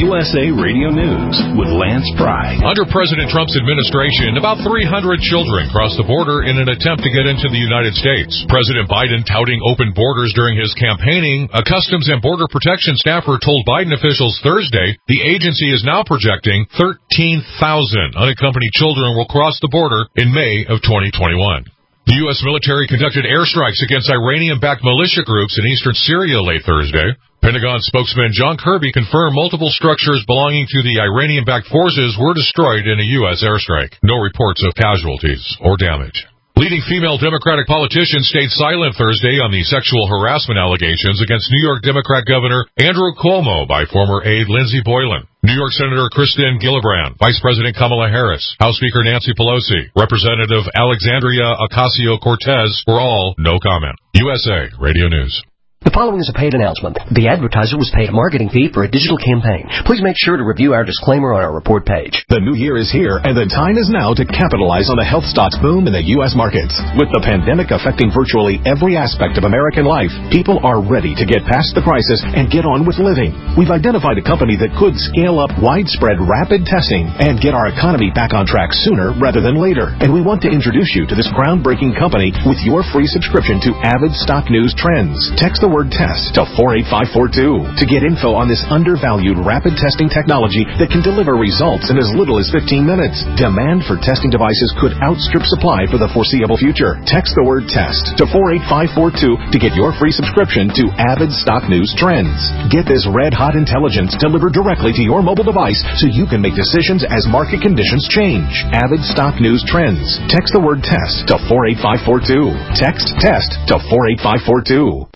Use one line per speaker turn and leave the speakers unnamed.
USA Radio News with Lance Pry.
Under President Trump's administration, about 300 children crossed the border in an attempt to get into the United States. President Biden touting open borders during his campaigning. A Customs and Border Protection staffer told Biden officials Thursday the agency is now projecting 13,000 unaccompanied children will cross the border in May of 2021. The U.S. military conducted airstrikes against Iranian-backed militia groups in eastern Syria late Thursday. Pentagon spokesman John Kirby confirmed multiple structures belonging to the Iranian-backed forces were destroyed in a U.S. airstrike. No reports of casualties or damage. Leading female Democratic politicians stayed silent Thursday on the sexual harassment allegations against New York Democrat Governor Andrew Cuomo by former aide Lindsey Boylan. New York Senator Kristen Gillibrand, Vice President Kamala Harris, House Speaker Nancy Pelosi, Representative Alexandria Ocasio-Cortez were all no comment. USA Radio News.
The following is a paid announcement. The advertiser was paid a marketing fee for a digital campaign. Please make sure to review our disclaimer on our report page.
The new year is here, and the time is now to capitalize on the health stocks boom in the U.S. markets. With the pandemic affecting virtually every aspect of American life, people are ready to get past the crisis and get on with living. We've identified a company that could scale up widespread rapid testing and get our economy back on track sooner rather than later. And we want to introduce you to this groundbreaking company with your free subscription to Avid Stock News Trends. Text the word TEST to 48542 to get info on this undervalued rapid testing technology that can deliver results in as little as 15 minutes. Demand for testing devices could outstrip supply for the foreseeable future. Text the word TEST to 48542 to get your free subscription to Avid Stock News Trends. Get this red-hot intelligence delivered directly to your mobile device so you can make decisions as market conditions change. Avid Stock News Trends. Text the word TEST to 48542. Text TEST to 48542.